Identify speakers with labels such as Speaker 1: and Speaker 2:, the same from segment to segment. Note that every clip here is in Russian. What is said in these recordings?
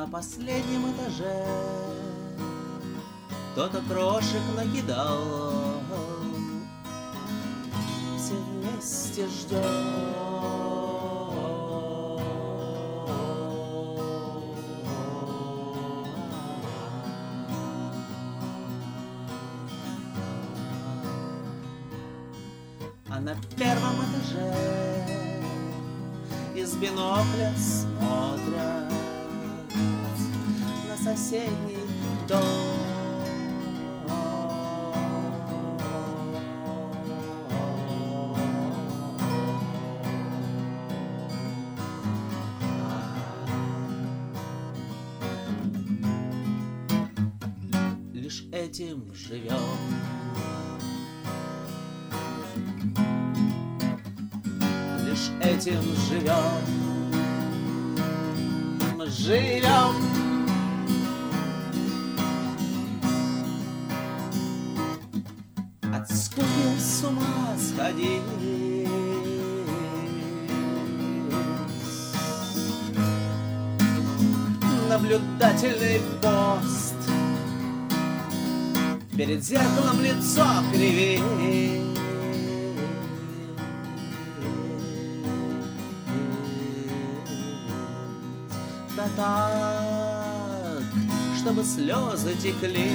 Speaker 1: На последнем этаже кто-то крошек накидал, все вместе ждем. А на первом этаже из бинокля смотрят на соседний дом. Лишь этим живем. Лишь этим живем. Живем. От скуки с ума сходили. Наблюдательный пост. Перед зеркалом лицо кривит. Да так, чтобы слезы текли.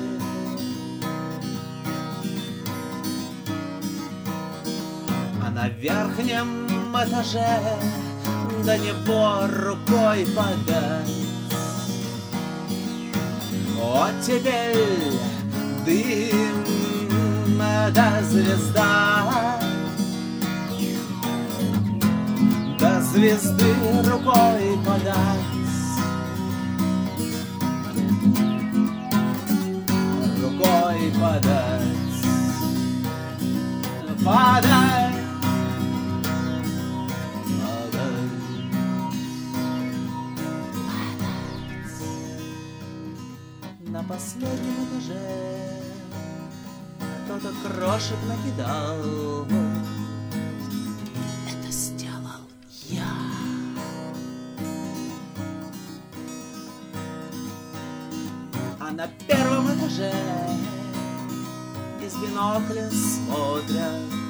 Speaker 1: А на верхнем этаже до него рукой подать. Вот теперь дым, да звезда, до звезды рукой подать. Рукой подать. Подай. На последнем этаже кто-то крошек накидал. Это сделал я. А на первом этаже из бинокля смотрят